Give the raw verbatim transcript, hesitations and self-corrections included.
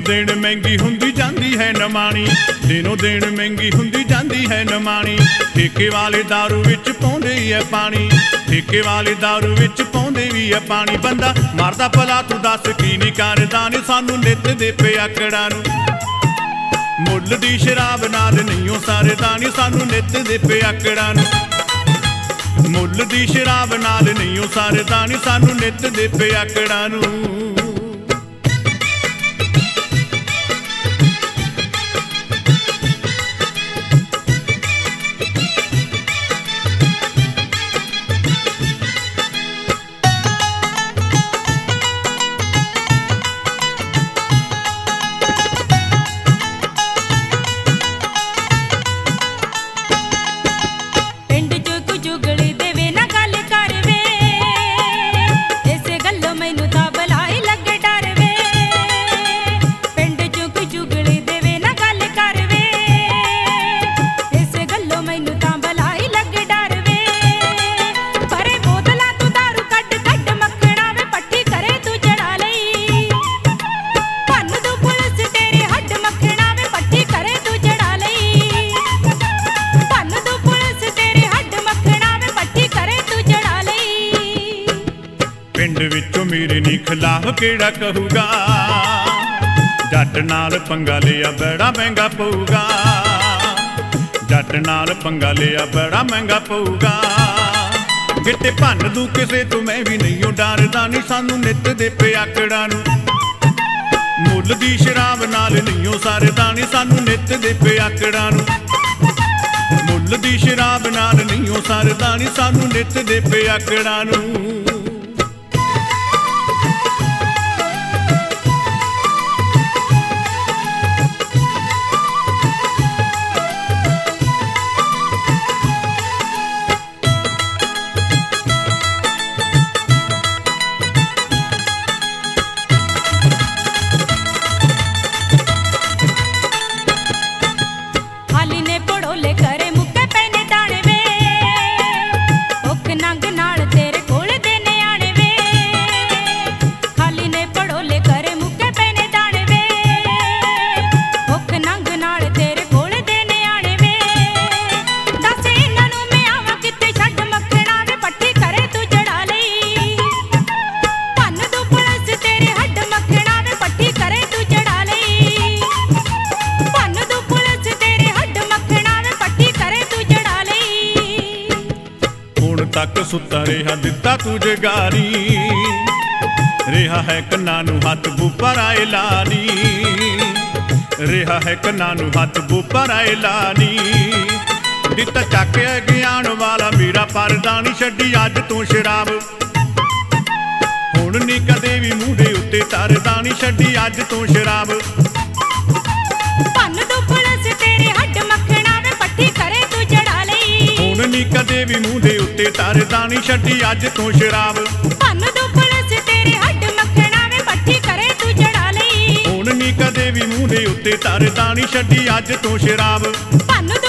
दिन महंगी हुंदी जांदी है नमाणी, दिनों दिन महंगी हुंदी जांदी है नमाणी। ठेके वाले दारू विच पाउंदे है पानी, ठेके वाले दारू विच पाउंदे भी है पानी। बंदा मरदा भला तू दस की नहीं करदा नी सानू नित दे पियाकड़ा नू। मुल दी शराब नाल नहीं सरदा नी सानू नित दे पियाकड़ा नू। मुल दी शराब नाल नहीं सरदा नी सानू नित दे पियाकड़ा नू। पिंड विचों मेरे नी खिलाफ केड़ा कहूगा, जट नाल पंगा लिया बड़ा महंगा पऊगा। जट नाल पंगा लिया बड़ा महंगा पऊगा। गिट्टे भन्न दूं किसे तो मैं भी नहीं डरदा नी सानू नित दे पियाकड़ा नू। मुल दी शराब नाल नहीं सरदा नी सानू नित दे पियाकड़ा नू। मुल दी शराब नाल नहीं सरदा नी सानू नित दे पियाकड़ा नू। तक सुता रेहा दिता तुझे गारी, रेहा है कन्ना नू हथ बुपर आए लानी। रेहा है कन्ना नू हथ बुपर आए लानी। दिता चक ज्ञान वाला मेरा परदा नी छड्डी अज तू शराब। हुण नी कदे भी मूंढे उत्ते तरदा नी छड्डी अज तू शराब। भन्न दो पुलिस तेरे हड्ड मखना वे पट्टी करे तू जड़ा लई। हुण नी कदे भी मूंढे उत्ते तरदा नी छड्डी अज तू शराब। भन्न दो पुलिस तेरे हड्ड मखना वे पट्टी करे तू जड़ा लई। हुण नी कदे भी मूंढे उत्ते तरदा नी छड्डी अज तू शराब। भन्न